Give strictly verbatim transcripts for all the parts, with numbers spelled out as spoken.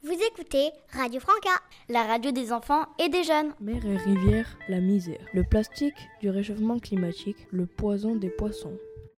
Vous écoutez Radio Franca, la radio des enfants et des jeunes. Mer et rivière, la misère. Le plastique du réchauffement climatique, le poison des poissons.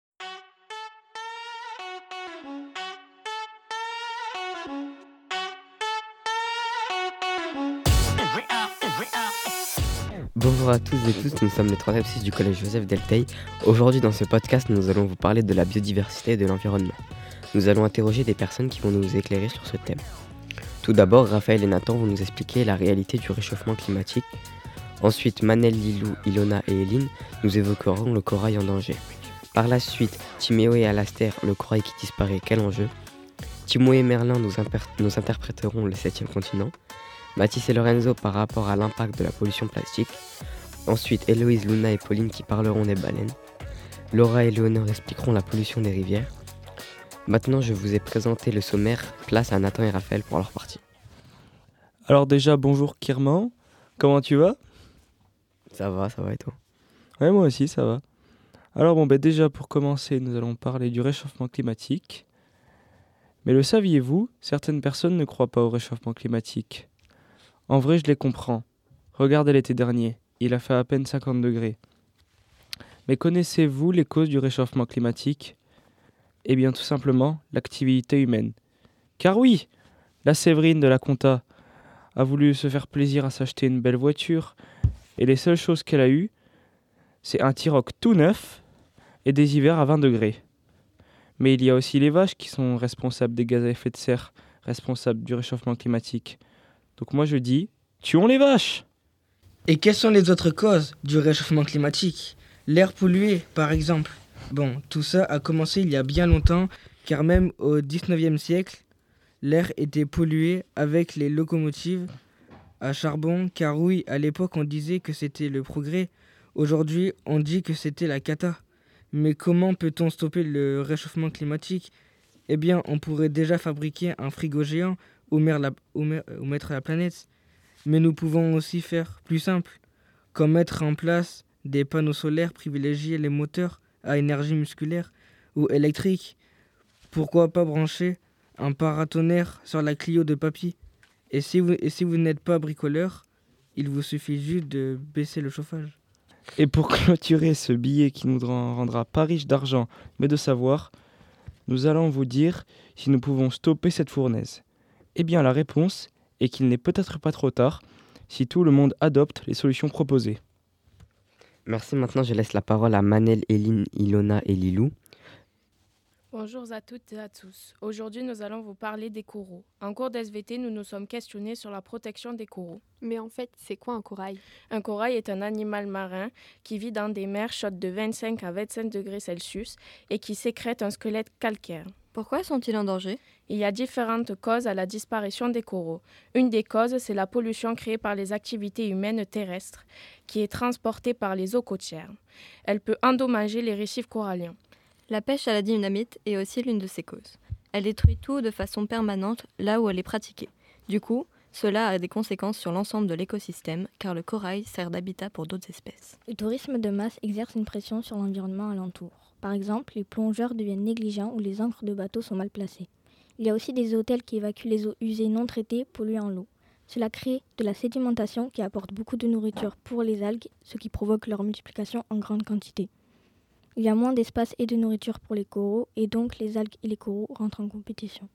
Bonjour à tous et tous, nous sommes les troisième six du collège Joseph Delteil. Aujourd'hui dans ce podcast, nous allons vous parler de la biodiversité et de l'environnement. Nous allons interroger des personnes qui vont nous éclairer sur ce thème. Tout d'abord, Raphaël et Nathan vont nous expliquer la réalité du réchauffement climatique. Ensuite, Manel, Lilou, Ilona et Eline nous évoqueront le corail en danger. Par la suite, Timéo et Alastair, le corail qui disparaît, quel enjeu. Timo et Merlin nous, imper- nous interpréteront le septième continent. Mathis et Lorenzo par rapport à l'impact de la pollution plastique. Ensuite, Héloïse, Luna et Pauline qui parleront des baleines. Laura et Léonore expliqueront la pollution des rivières. Maintenant, je vous ai présenté le sommaire. Place à Nathan et Raphaël pour leur partie. Alors déjà, bonjour Kirman. Comment tu vas ? Ça va, ça va et toi ? Ouais, moi aussi, ça va. Alors bon, ben déjà pour commencer, nous allons parler du réchauffement climatique. Mais le saviez-vous ? Certaines personnes ne croient pas au réchauffement climatique. En vrai, je les comprends. Regardez l'été dernier, il a fait à peine cinquante degrés. Mais connaissez-vous les causes du réchauffement climatique ? Eh bien, tout simplement, l'activité humaine. Car oui, la Séverine de la Compta a voulu se faire plaisir à s'acheter une belle voiture, et les seules choses qu'elle a eues, c'est un T-Roc tout neuf et des hivers à vingt degrés. Mais il y a aussi les vaches qui sont responsables des gaz à effet de serre, responsables du réchauffement climatique. Donc moi je dis, tuons les vaches ! Et quelles sont les autres causes du réchauffement climatique ? L'air pollué, par exemple. Bon, tout ça a commencé il y a bien longtemps, car même au dix-neuvième siècle, l'air était pollué avec les locomotives à charbon, car oui, à l'époque on disait que c'était le progrès. Aujourd'hui, on dit que c'était la cata. Mais comment peut-on stopper le réchauffement climatique ? Eh bien, on pourrait déjà fabriquer un frigo géant ou mettre la planète. Mais nous pouvons aussi faire plus simple, comme mettre en place des panneaux solaires, privilégier les moteurs à énergie musculaire ou électrique. Pourquoi pas brancher un paratonnerre sur la Clio de papy ? Et si vous, et si vous n'êtes pas bricoleur, il vous suffit juste de baisser le chauffage. Et pour clôturer ce billet qui nous rendra pas riche d'argent, mais de savoir, nous allons vous dire si nous pouvons stopper cette fournaise. Eh bien, la réponse est qu'il n'est peut-être pas trop tard si tout le monde adopte les solutions proposées. Merci, maintenant je laisse la parole à Manel, Eline, Ilona et Lilou. Bonjour à toutes et à tous. Aujourd'hui, nous allons vous parler des coraux. En cours d'S V T, nous nous sommes questionnés sur la protection des coraux. Mais en fait, c'est quoi un corail ? Un corail est un animal marin qui vit dans des mers chaudes de vingt-cinq à vingt-cinq degrés Celsius et qui sécrète un squelette calcaire. Pourquoi sont-ils en danger ? Il y a différentes causes à la disparition des coraux. Une des causes, c'est la pollution créée par les activités humaines terrestres, qui est transportée par les eaux côtières. Elle peut endommager les récifs coralliens. La pêche à la dynamite est aussi l'une de ces causes. Elle détruit tout de façon permanente là où elle est pratiquée. Du coup, cela a des conséquences sur l'ensemble de l'écosystème, car le corail sert d'habitat pour d'autres espèces. Le tourisme de masse exerce une pression sur l'environnement alentour. Par exemple, les plongeurs deviennent négligents ou les ancres de bateaux sont mal placées. Il y a aussi des hôtels qui évacuent les eaux usées non traitées, polluant l'eau. Cela crée de la sédimentation qui apporte beaucoup de nourriture pour les algues, ce qui provoque leur multiplication en grande quantité. Il y a moins d'espace et de nourriture pour les coraux, et donc les algues et les coraux rentrent en compétition.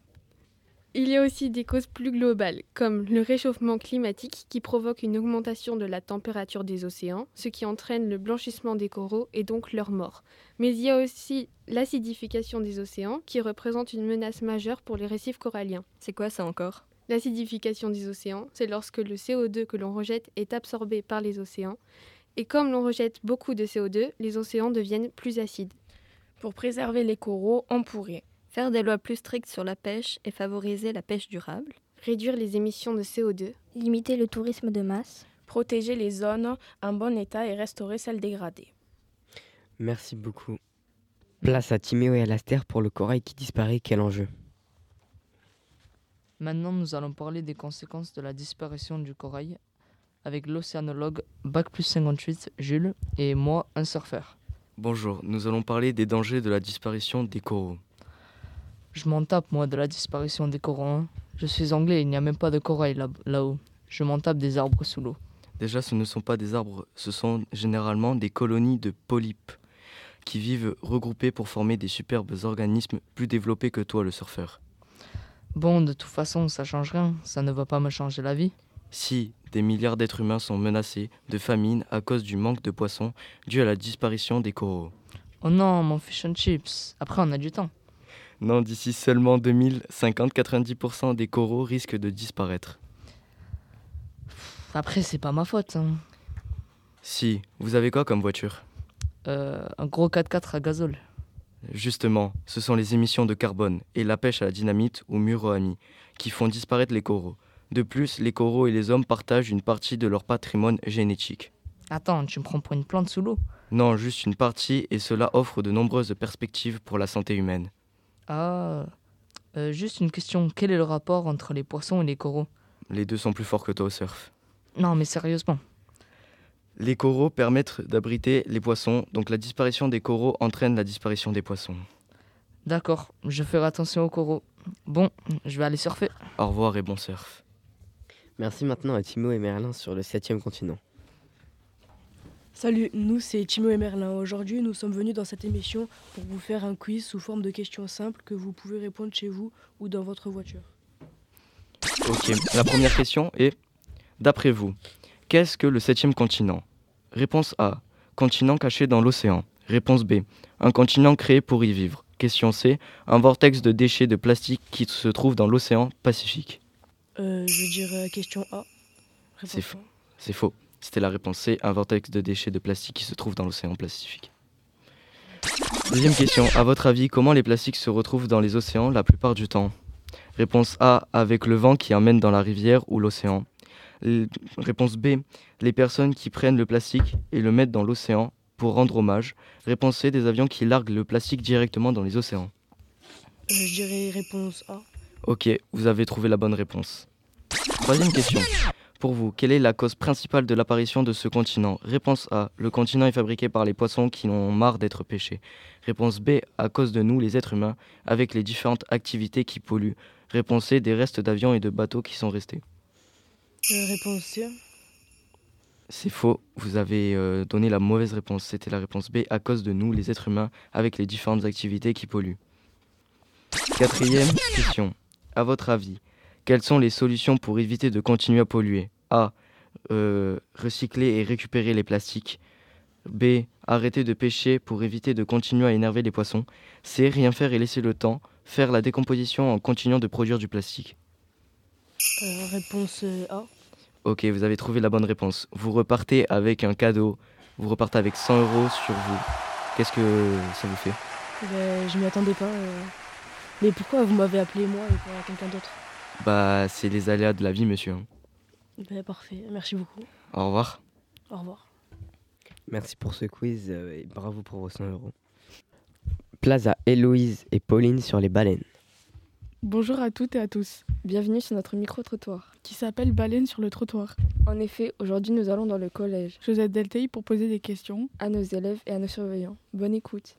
Il y a aussi des causes plus globales, comme le réchauffement climatique qui provoque une augmentation de la température des océans, ce qui entraîne le blanchissement des coraux et donc leur mort. Mais il y a aussi l'acidification des océans qui représente une menace majeure pour les récifs coralliens. C'est quoi ça encore ? L'acidification des océans, c'est lorsque le C O deux que l'on rejette est absorbé par les océans. Et comme l'on rejette beaucoup de C O deux, les océans deviennent plus acides. Pour préserver les coraux, on pourrait faire des lois plus strictes sur la pêche et favoriser la pêche durable, réduire les émissions de C O deux, limiter le tourisme de masse, protéger les zones en bon état et restaurer celles dégradées. Merci beaucoup. Place à Timéo et Alastair pour le corail qui disparaît, quel enjeu ? Maintenant, nous allons parler des conséquences de la disparition du corail avec l'océanologue bac plus cinquante-huit, Jules, et moi, un surfeur. Bonjour, nous allons parler des dangers de la disparition des coraux. Je m'en tape, moi, de la disparition des coraux. Je suis anglais, il n'y a même pas de corail là- là-haut. Je m'en tape des arbres sous l'eau. Déjà, ce ne sont pas des arbres, ce sont généralement des colonies de polypes qui vivent regroupés pour former des superbes organismes plus développés que toi, le surfeur. Bon, de toute façon, ça change rien. Ça ne va pas me changer la vie. Si des milliards d'êtres humains sont menacés de famine à cause du manque de poissons dû à la disparition des coraux. Oh non, mon fish and chips. Après, on a du temps. Non, d'ici seulement deux mille cinquante, quatre-vingt-dix pour cent des coraux risquent de disparaître. Après, c'est pas ma faute. hein. Si, vous avez quoi comme voiture ? Euh, un gros quatre-quatre à gazole. Justement, ce sont les émissions de carbone et la pêche à la dynamite ou muroami qui font disparaître les coraux. De plus, les coraux et les hommes partagent une partie de leur patrimoine génétique. Attends, tu me prends pour une plante sous l'eau? Non, juste une partie, et cela offre de nombreuses perspectives pour la santé humaine. Ah, euh, juste une question. Quel est le rapport entre les poissons et les coraux? Les deux sont plus forts que toi au surf. Non, mais sérieusement. Les coraux permettent d'abriter les poissons, donc la disparition des coraux entraîne la disparition des poissons. D'accord, je ferai attention aux coraux. Bon, je vais aller surfer. Au revoir et bon surf. Merci maintenant à Timo et Merlin sur le septième continent. Salut, nous c'est Timo et Merlin. Aujourd'hui, nous sommes venus dans cette émission pour vous faire un quiz sous forme de questions simples que vous pouvez répondre chez vous ou dans votre voiture. Ok, la première question est, d'après vous, qu'est-ce que le septième continent? Réponse A, continent caché dans l'océan. Réponse B, un continent créé pour y vivre. Question C, un vortex de déchets de plastique qui se trouve dans l'océan Pacifique. Euh, je dirais question A. Réponse C'est faux. C'est faux. C'était la réponse C, un vortex de déchets de plastique qui se trouve dans l'océan Pacifique. Deuxième question, à votre avis, comment les plastiques se retrouvent dans les océans la plupart du temps? Réponse A, avec le vent qui emmène dans la rivière ou l'océan. L- Réponse B, les personnes qui prennent le plastique et le mettent dans l'océan pour rendre hommage. Réponse C, des avions qui larguent le plastique directement dans les océans. Euh, je dirais réponse A. Ok, vous avez trouvé la bonne réponse. Troisième question. Pour vous, quelle est la cause principale de l'apparition de ce continent? Réponse A, le continent est fabriqué par les poissons qui en ont marre d'être pêchés. Réponse B, à cause de nous, les êtres humains, avec les différentes activités qui polluent. Réponse C, des restes d'avions et de bateaux qui sont restés. Euh, réponse C. C'est faux, vous avez euh, donné la mauvaise réponse. C'était la réponse B, à cause de nous, les êtres humains, avec les différentes activités qui polluent. Quatrième question. À votre avis, quelles sont les solutions pour éviter de continuer à polluer? A. Euh, recycler et récupérer les plastiques. B. Arrêter de pêcher pour éviter de continuer à énerver les poissons. C. Rien faire et laisser le temps. Faire la décomposition en continuant de produire du plastique. Euh, réponse euh, A. Ok, vous avez trouvé la bonne réponse. Vous repartez avec un cadeau. Vous repartez avec cent euros sur vous. Qu'est-ce que ça vous fait? Ben, je m'y attendais pas. euh. Mais pourquoi vous m'avez appelé moi et pas quelqu'un d'autre? Bah, c'est les aléas de la vie, monsieur. Ben, parfait, merci beaucoup. Au revoir. Au revoir. Merci pour ce quiz euh, et bravo pour vos cent euros. Place à Héloïse et Pauline sur les baleines. Bonjour à toutes et à tous, Bienvenue sur notre micro-trottoir. qui s'appelle Baleine sur le trottoir. En effet, aujourd'hui nous allons dans le collège, Josette Delteil pour poser des questions. à nos élèves et à nos surveillants. Bonne écoute.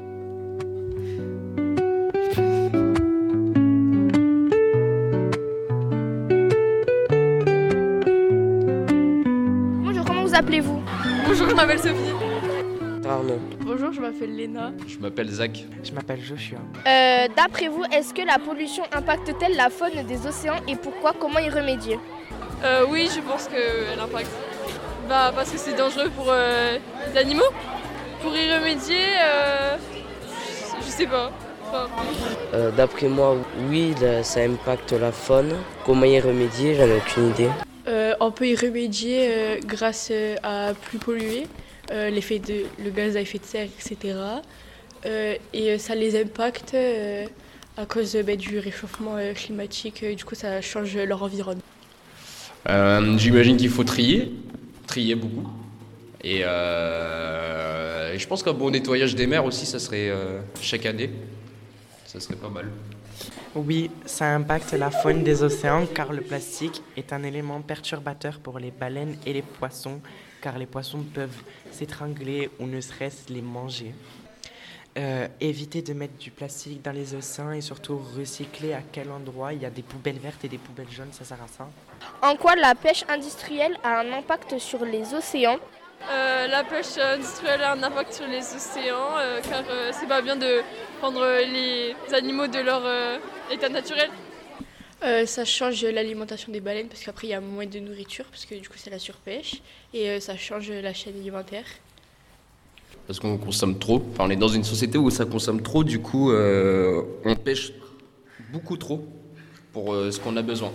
Bonjour, comment vous appelez-vous? Bonjour, je m'appelle Sophie. Arnaud. Bonjour, je m'appelle Léna. Je m'appelle Zach. Je m'appelle Joshua. Euh, D'après vous, est-ce que la pollution impacte-t-elle la faune des océans et pourquoi? Comment y remédier? Euh, oui, je pense qu'elle impacte. Bah, parce que c'est dangereux pour euh, les animaux. Pour y remédier, euh, je sais pas. Enfin, Euh, D'après moi, oui, là, ça impacte la faune. Comment y remédier, j'en ai aucune idée. Euh, on peut y remédier euh, grâce euh, à plus polluer, euh, l'effet de le gaz à effet de serre, et cetera. Euh, et euh, ça les impacte euh, à cause euh, bah, du réchauffement euh, climatique. Euh, du coup, ça change leur environnement. Euh, J'imagine qu'il faut trier, trier beaucoup. Et, euh, et je pense qu'un bon nettoyage des mers aussi, ça serait euh, chaque année. Ça serait pas mal. Oui, ça impacte la faune des océans car le plastique est un élément perturbateur pour les baleines et les poissons car les poissons peuvent s'étrangler ou ne serait-ce les manger. euh, éviter de mettre du plastique dans les océans et surtout recycler à quel endroit. Il y a des poubelles vertes et des poubelles jaunes, ça sert à ça. En quoi la pêche industrielle a un impact sur les océans ? Euh, la pêche industrielle a un impact sur les océans euh, car euh, c'est pas bien de prendre les animaux de leur euh, état naturel. Euh, ça change l'alimentation des baleines parce qu'après il y a moins de nourriture parce que du coup c'est la surpêche et euh, ça change la chaîne alimentaire. Parce qu'on consomme trop. Enfin, on est dans une société où ça consomme trop, du coup, euh, on pêche beaucoup trop pour euh, ce qu'on a besoin.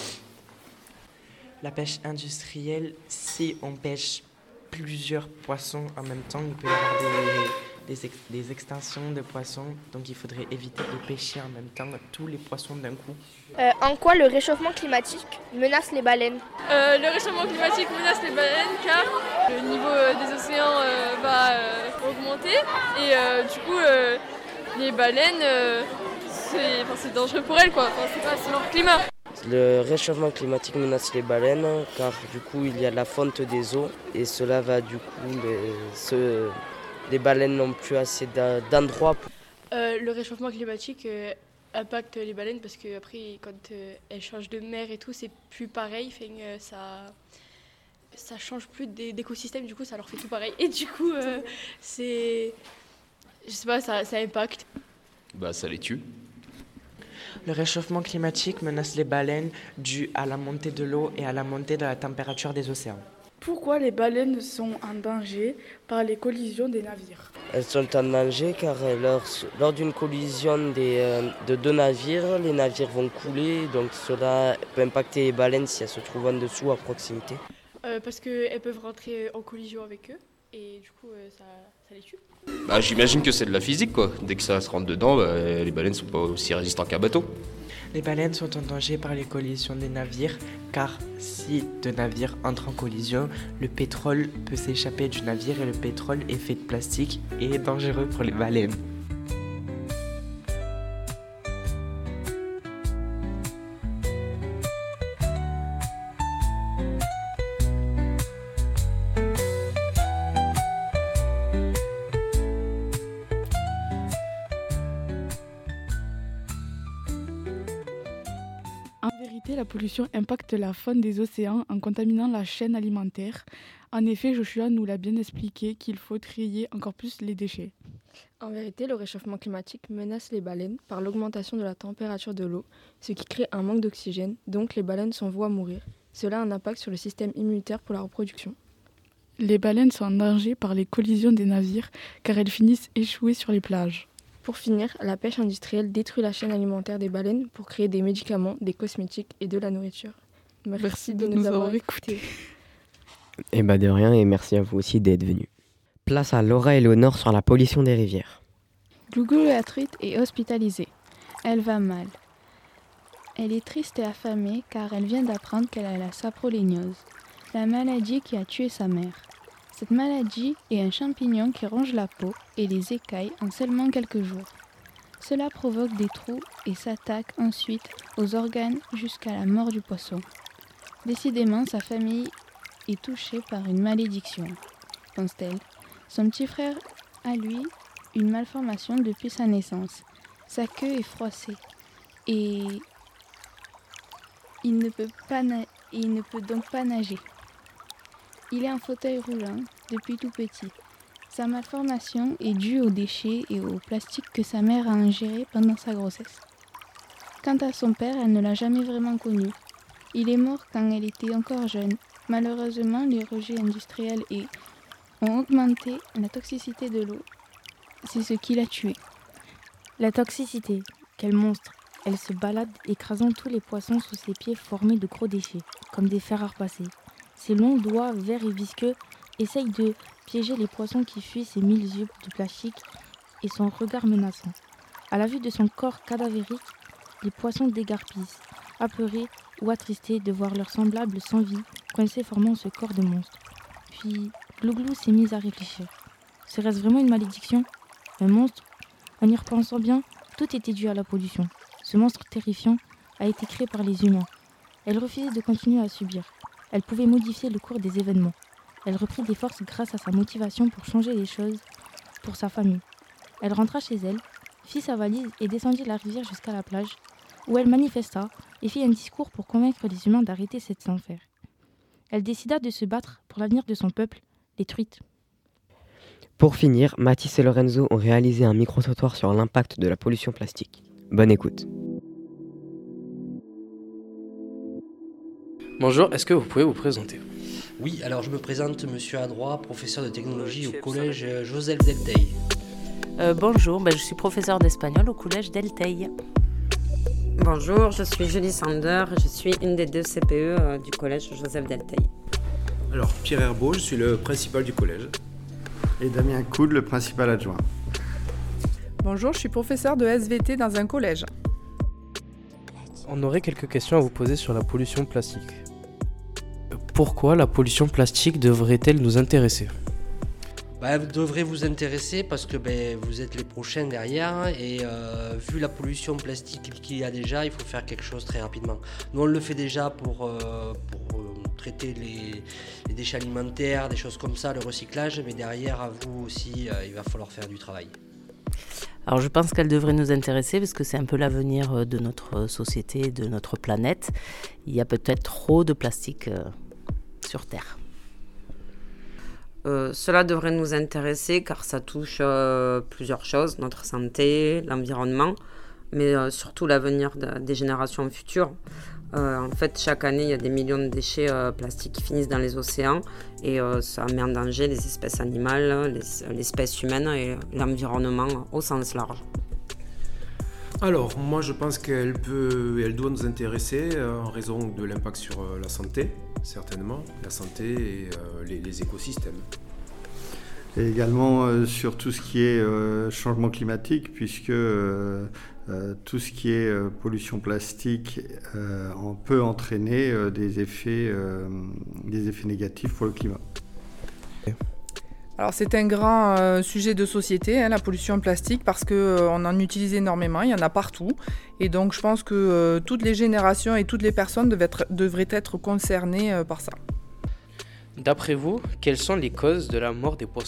La pêche industrielle, si on pêche plusieurs poissons en même temps, il peut y avoir des, des, ex, des extinctions de poissons. Donc il faudrait éviter de pêcher en même temps tous les poissons d'un coup. Euh, en quoi le réchauffement climatique menace les baleines ? euh, Le réchauffement climatique menace les baleines car le niveau euh, des océans euh, va euh, augmenter et euh, du coup euh, les baleines, euh, c'est, enfin, c'est dangereux pour elles, quoi. Enfin, c'est pas c'est leur climat. Le réchauffement climatique menace les baleines car du coup il y a la fonte des eaux et cela va du coup les, ce, les baleines n'ont plus assez d'endroits. Euh, le réchauffement climatique euh, impacte les baleines parce que après quand euh, elles changent de mer et tout c'est plus pareil, fait, euh, ça ça change plus d'écosystème, du coup ça leur fait tout pareil et du coup euh, c'est je sais pas ça, ça impacte. Bah ça les tue. Le réchauffement climatique menace les baleines dû à la montée de l'eau et à la montée de la température des océans. Pourquoi les baleines sont en danger par les collisions des navires ? Elles sont en danger car lors, lors d'une collision des, euh, de deux navires, les navires vont couler, donc cela peut impacter les baleines si elles se trouvent en dessous à proximité. Euh, parce qu'elles peuvent rentrer en collision avec eux et du coup euh, ça, ça les tue. Bah, j'imagine que c'est de la physique, quoi. Dès que ça se rentre dedans, bah, les baleines sont pas aussi résistantes qu'un bateau. Les baleines sont en danger par les collisions des navires, car si deux navires entrent en collision, le pétrole peut s'échapper du navire et le pétrole est fait de plastique et est dangereux pour les baleines. La pollution impacte la faune des océans en contaminant la chaîne alimentaire. En effet, Joshua nous l'a bien expliqué qu'il faut trier encore plus les déchets. En vérité, le réchauffement climatique menace les baleines par l'augmentation de la température de l'eau, ce qui crée un manque d'oxygène, donc les baleines sont vouées à mourir. Cela a un impact sur le système immunitaire pour la reproduction. Les baleines sont en danger par les collisions des navires car elles finissent échouées sur les plages. Pour finir, la pêche industrielle détruit la chaîne alimentaire des baleines pour créer des médicaments, des cosmétiques et de la nourriture. Merci, merci de, de nous, nous avoir écoutés. Écouté. Eh ben de rien et merci à vous aussi d'être venus. Place à Laura et Léonore sur la pollution des rivières. Glouglou la truite est hospitalisée. Elle va mal. Elle est triste et affamée car elle vient d'apprendre qu'elle a la saproléniose, la maladie qui a tué sa mère. Cette maladie est un champignon qui ronge la peau et les écailles en seulement quelques jours. Cela provoque des trous et s'attaque ensuite aux organes jusqu'à la mort du poisson. Décidément, sa famille est touchée par une malédiction, pense-t-elle. Son petit frère a, lui, une malformation depuis sa naissance. Sa queue est froissée et il ne peut, pas na- et il ne peut donc pas nager. Il est en fauteuil roulant depuis tout petit. Sa malformation est due aux déchets et au plastique que sa mère a ingéré pendant sa grossesse. Quant à son père, elle ne l'a jamais vraiment connu. Il est mort quand elle était encore jeune. Malheureusement, les rejets industriels et ont augmenté la toxicité de l'eau. C'est ce qui l'a tuée. La toxicité, quel monstre! Elle se balade écrasant tous les poissons sous ses pieds formés de gros déchets, comme des fers à repasser. Ses longs doigts verts et visqueux essayent de piéger les poissons qui fuient ses mille yeux de plastique et son regard menaçant. À la vue de son corps cadavérique, les poissons dégarpissent, apeurés ou attristés de voir leurs semblables sans vie, coincés formant ce corps de monstre. Puis, Glouglou s'est mise à réfléchir. Serait-ce vraiment une malédiction? Un monstre? En y repensant bien, tout était dû à la pollution. Ce monstre terrifiant a été créé par les humains. Elle refusait de continuer à subir. Elle pouvait modifier le cours des événements. Elle reprit des forces grâce à sa motivation pour changer les choses pour sa famille. Elle rentra chez elle, fit sa valise et descendit la rivière jusqu'à la plage, où elle manifesta et fit un discours pour convaincre les humains d'arrêter cet enfer. Elle décida de se battre pour l'avenir de son peuple, les truites. Pour finir, Mathis et Lorenzo ont réalisé un micro-trottoir sur l'impact de la pollution plastique. Bonne écoute. Bonjour, est-ce que vous pouvez vous présenter ? Oui, alors je me présente, monsieur Adroit, professeur de technologie au collège Joseph Delteil. Euh, bonjour, ben, je suis professeur d'espagnol au collège Delteil. Bonjour, je suis Julie Sander, je suis une des deux C P E euh, du collège Joseph Delteil. Alors, Pierre Herbeau, je suis le principal du collège. Et Damien Coude, le principal adjoint. Bonjour, je suis professeur de S V T dans un collège. On aurait quelques questions à vous poser sur la pollution plastique. Pourquoi la pollution plastique devrait-elle nous intéresser ? Bah, elle devrait vous intéresser parce que ben, vous êtes les prochains derrière et euh, vu la pollution plastique qu'il y a déjà, il faut faire quelque chose très rapidement. Nous on le fait déjà pour, euh, pour euh, traiter les, les déchets alimentaires, des choses comme ça, le recyclage, mais derrière à vous aussi, euh, il va falloir faire du travail. Alors je pense qu'elle devrait nous intéresser parce que c'est un peu l'avenir de notre société, de notre planète. Il y a peut-être trop de plastique euh, sur Terre. Euh, cela devrait nous intéresser car ça touche euh, plusieurs choses, notre santé, l'environnement, mais euh, surtout l'avenir de, des générations futures. Euh, en fait, chaque année, il y a des millions de déchets euh, plastiques qui finissent dans les océans et euh, ça met en danger les espèces animales, les, l'espèce humaine et l'environnement au sens large. Alors, moi je pense qu'elle peut, elle doit nous intéresser euh, en raison de l'impact sur euh, la santé, certainement, la santé et euh, les, les écosystèmes. Et également euh, sur tout ce qui est euh, changement climatique, puisque euh, euh, tout ce qui est euh, pollution plastique euh, on peut entraîner euh, des, effets, euh, des effets négatifs pour le climat. Alors c'est un grand euh, sujet de société, hein, la pollution plastique, parce qu'on euh, en utilise énormément, il y en a partout. Et donc je pense que euh, toutes les générations et toutes les personnes devaient être, devraient être concernées euh, par ça. D'après vous, quelles sont les causes de la mort des poissons ?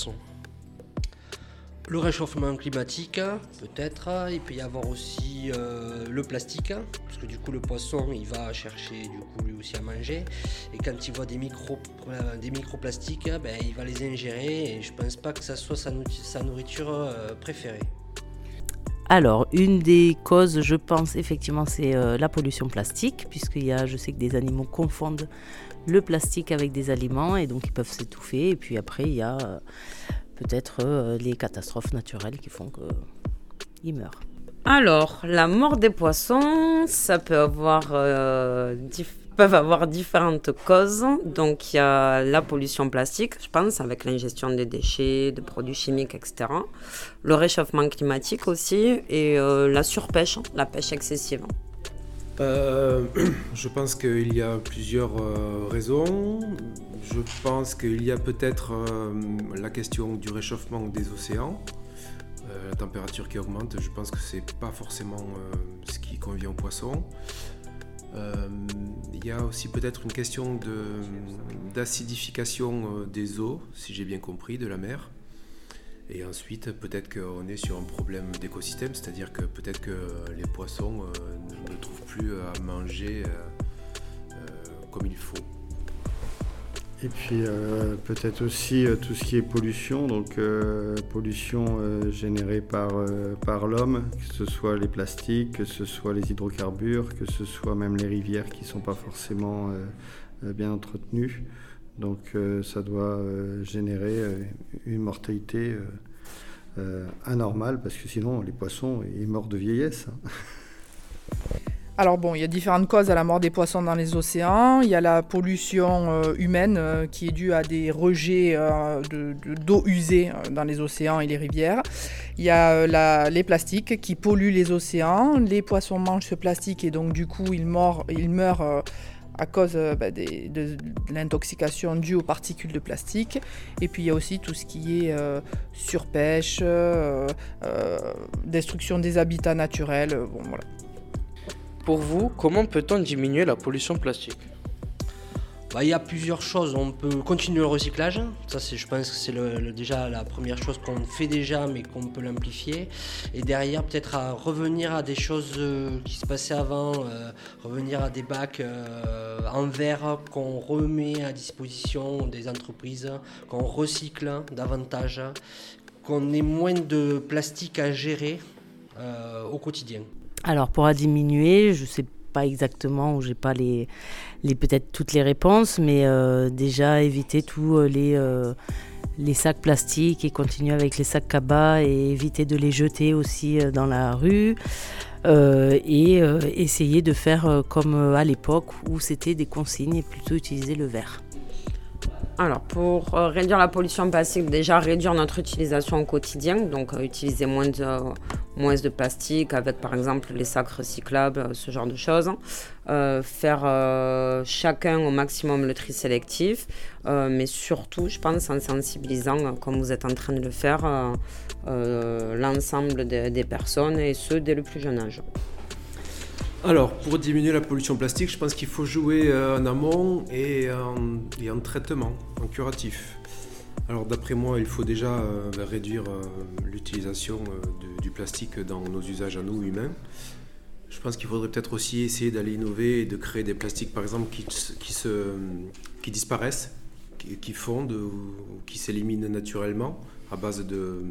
Le réchauffement climatique, peut-être. Il peut y avoir aussi euh, le plastique, parce que du coup le poisson il va chercher du coup lui aussi à manger. Et quand il voit des, micro, euh, des microplastiques, ben, il va les ingérer et je pense pas que ça soit sa, sa nourriture euh, préférée. Alors, une des causes, je pense, effectivement, c'est euh, la pollution plastique, puisqu'il y a, je sais que des animaux confondent le plastique avec des aliments et donc ils peuvent s'étouffer. Et puis après, il y a euh, peut-être euh, les catastrophes naturelles qui font qu'ils meurent. Alors, la mort des poissons, ça peut avoir, euh, dif- peuvent avoir différentes causes. Donc, il y a la pollution plastique, je pense, avec l'ingestion des déchets, de produits chimiques, et cetera. Le réchauffement climatique aussi et euh, la surpêche, la pêche excessive. Euh, je pense qu'il y a plusieurs euh, raisons. Je pense qu'il y a peut-être euh, la question du réchauffement des océans, euh, la température qui augmente. Je pense que c'est pas forcément euh, ce qui convient aux poissons. Euh, il y a aussi peut-être une question de, d'acidification euh, des eaux, si j'ai bien compris, de la mer. Et ensuite, peut-être qu'on est sur un problème d'écosystème, c'est-à-dire que peut-être que les poissons euh, ne trouvent plus à manger euh, euh, comme il faut. Et puis euh, peut-être aussi euh, tout ce qui est pollution, donc euh, pollution euh, générée par, euh, par l'homme, que ce soit les plastiques, que ce soit les hydrocarbures, que ce soit même les rivières qui ne sont pas forcément euh, bien entretenues. Donc euh, ça doit euh, générer euh, une mortalité euh, euh, anormale, parce que sinon les poissons ils meurent de vieillesse. Alors bon, il y a différentes causes à la mort des poissons dans les océans. Il y a la pollution euh, humaine euh, qui est due à des rejets euh, de, de, d'eau usée euh, dans les océans et les rivières. Il y a euh, la, les plastiques qui polluent les océans. Les poissons mangent ce plastique et donc du coup ils meurent, ils meurent euh, à cause euh, bah, des, de, de l'intoxication due aux particules de plastique. Et puis il y a aussi tout ce qui est euh, surpêche, euh, euh, destruction des habitats naturels. Euh, bon, voilà. Pour vous, comment peut-on diminuer la pollution plastique ? Bah, il y a plusieurs choses. On peut continuer le recyclage. Ça, c'est, je pense que c'est le, le, déjà la première chose qu'on fait déjà, mais qu'on peut l'amplifier. Et derrière, peut-être à revenir à des choses euh, qui se passaient avant, euh, revenir à des bacs euh, en verre qu'on remet à disposition des entreprises, qu'on recycle davantage, qu'on ait moins de plastique à gérer euh, au quotidien. Alors, pour diminuer, je sais pas exactement, ou j'ai pas les, les peut-être toutes les réponses, mais euh, déjà éviter tous les, euh, les sacs plastiques et continuer avec les sacs cabas et éviter de les jeter aussi dans la rue euh, et euh, essayer de faire comme à l'époque où c'était des consignes et plutôt utiliser le verre. Alors, pour euh, réduire la pollution plastique, déjà réduire notre utilisation au quotidien, donc euh, utiliser moins de, euh, moins de plastique avec par exemple les sacs recyclables, ce genre de choses. Euh, faire euh, chacun au maximum le tri sélectif, euh, mais surtout, je pense, en sensibilisant, comme vous êtes en train de le faire, euh, euh, l'ensemble de, des personnes et ceux dès le plus jeune âge. Alors, pour diminuer la pollution plastique, je pense qu'il faut jouer en amont et en, et en traitement, en curatif. Alors, d'après moi, il faut déjà euh, réduire euh, l'utilisation euh, de, du plastique dans nos usages à nous, humains. Je pense qu'il faudrait peut-être aussi essayer d'aller innover et de créer des plastiques, par exemple, qui, qui, se, qui disparaissent, qui, qui fondent ou qui s'éliminent naturellement à base de,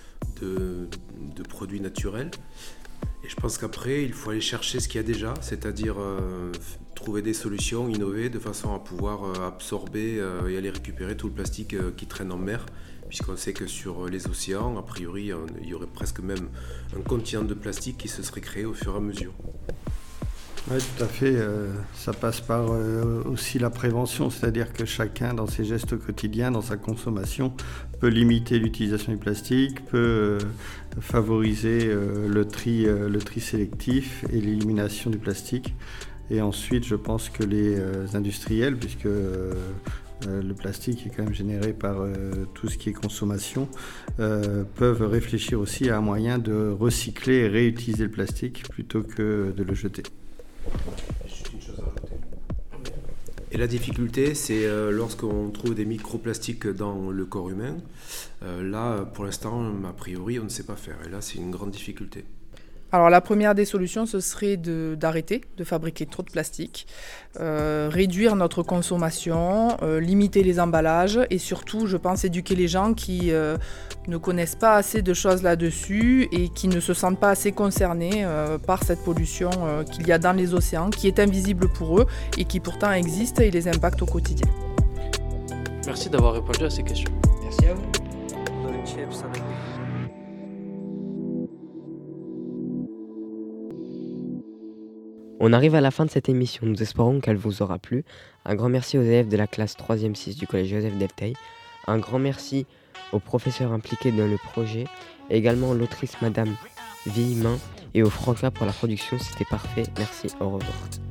de, de produits naturels. Et je pense qu'après, il faut aller chercher ce qu'il y a déjà, c'est-à-dire euh, trouver des solutions, innover de façon à pouvoir euh, absorber euh, et aller récupérer tout le plastique euh, qui traîne en mer, puisqu'on sait que sur les océans, a priori, on, il y aurait presque même un continent de plastique qui se serait créé au fur et à mesure. Oui, tout à fait. Euh, ça passe par euh, aussi la prévention, c'est-à-dire que chacun, dans ses gestes quotidiens, dans sa consommation, peut limiter l'utilisation du plastique, peut euh, favoriser euh, le tri, euh, le tri sélectif et l'élimination du plastique. Et ensuite, je pense que les euh, industriels, puisque euh, euh, le plastique est quand même généré par euh, tout ce qui est consommation, euh, peuvent réfléchir aussi à un moyen de recycler et réutiliser le plastique plutôt que de le jeter. Juste une chose à rajouter. Et la difficulté, c'est euh, lorsqu'on trouve des microplastiques dans le corps humain. Euh, là, pour l'instant, a priori, on ne sait pas faire. Et là, c'est une grande difficulté. Alors la première des solutions, ce serait de, d'arrêter de fabriquer trop de plastique, euh, réduire notre consommation, euh, limiter les emballages et surtout, je pense, éduquer les gens qui euh, ne connaissent pas assez de choses là-dessus et qui ne se sentent pas assez concernés euh, par cette pollution euh, qu'il y a dans les océans, qui est invisible pour eux et qui pourtant existe et les impacte au quotidien. Merci d'avoir répondu à ces questions. Merci à vous. On arrive à la fin de cette émission, nous espérons qu'elle vous aura plu. Un grand merci aux élèves de la classe troisième six du collège Joseph Delteil. Un grand merci aux professeurs impliqués dans le projet, et également à l'autrice Madame Villemin et au Franca pour la production, c'était parfait. Merci, au revoir.